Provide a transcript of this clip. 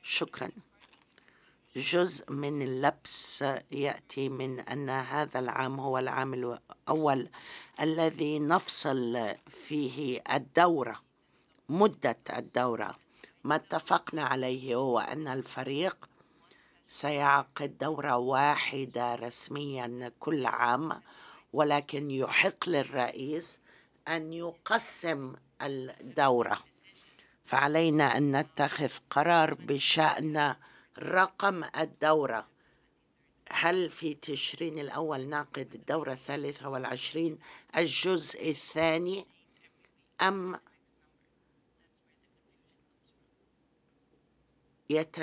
شكرا. جزء من اللبس يأتي من أن هذا العام هو العام الأول الذي نفصل فيه الدورة، مدة الدورة. ما اتفقنا عليه هو أن الفريق سيعقد دورة واحدة رسميا كل عام، ولكن يحق للرئيس أن يقسم الدورة، فعلينا أن نتخذ قرار بشأن رقم الدورة. هل في تشرين الأول نعقد الدورة 23 الجزء الثاني، أم